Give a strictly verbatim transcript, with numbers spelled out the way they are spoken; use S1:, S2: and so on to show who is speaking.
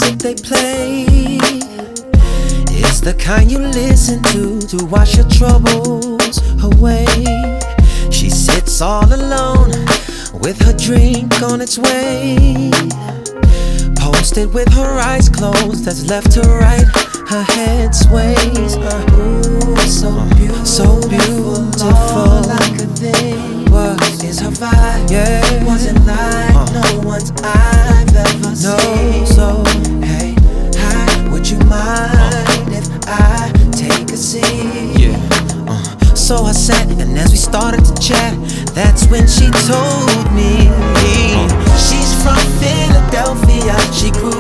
S1: music they play is the kind you listen to to wash your troubles away. She sits all alone with her drink on its way, posted with her eyes closed as left to right her head sways. uh, Ooh, so beautiful, so beautiful. All I could think was is her vibe. Yeah, wasn't like uh. no one's I've ever no, seen. So hey, hi, would you mind uh. if I take a seat? Yeah. Uh. So I sat, and as we started to chat, that's when she told me uh. she's from Philadelphia. She grew